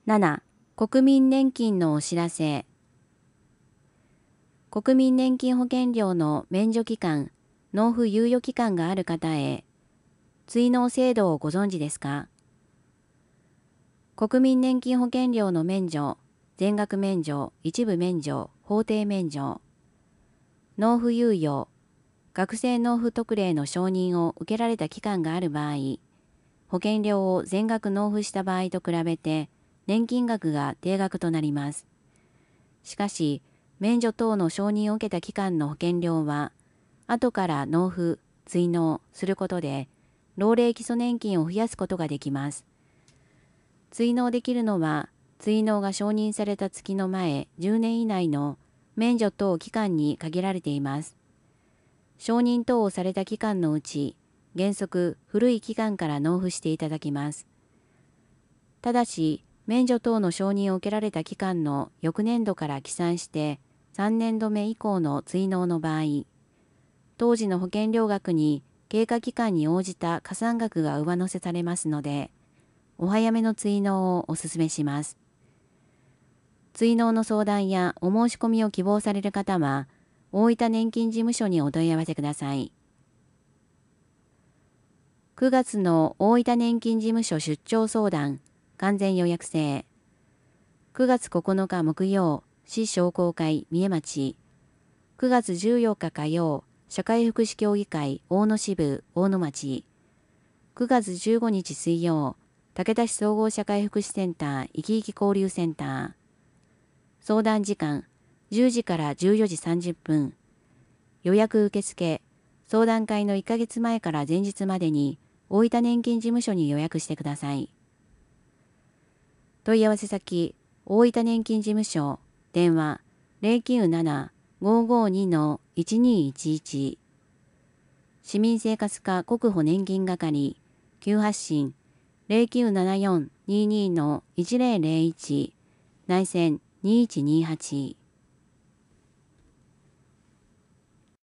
7、国民年金のお知らせ。国民年金保険料の免除期間、納付猶予期間がある方へ、追納制度をご存知ですか？国民年金保険料の免除、全額免除、一部免除、法定免除、納付猶予、学生納付特例の承認を受けられた期間がある場合、保険料を全額納付した場合と比べて、年金額が定額となります。しかし、免除等の承認を受けた期間の保険料は、後から納付、追納することで、老齢基礎年金を増やすことができます。追納できるのは、追納が承認された月の前10年以内の免除等期間に限られています。承認等をされた期間のうち、原則古い期間から納付していただきます。ただし、免除等の承認を受けられた期間の翌年度から起算して3年度目以降の追納の場合、当時の保険料額に経過期間に応じた加算額が上乗せされますので、お早めの追納をお勧めします。追納の相談やお申し込みを希望される方は、大分年金事務所にお問い合わせください。9月の大分年金事務所出張相談、完全予約制。9月9日木曜、市商工会三重町。9月14日火曜、社会福祉協議会大野支部大野町。9月15日水曜、武田市総合社会福祉センターいきいき交流センター。相談時間、10時から14時30分。予約受付、相談会の1ヶ月前から前日までに大分年金事務所に予約してください。問い合わせ先、大分年金事務所、電話097-552-1211。市民生活課国保年金係、急発進0974-22-1001、内線2128。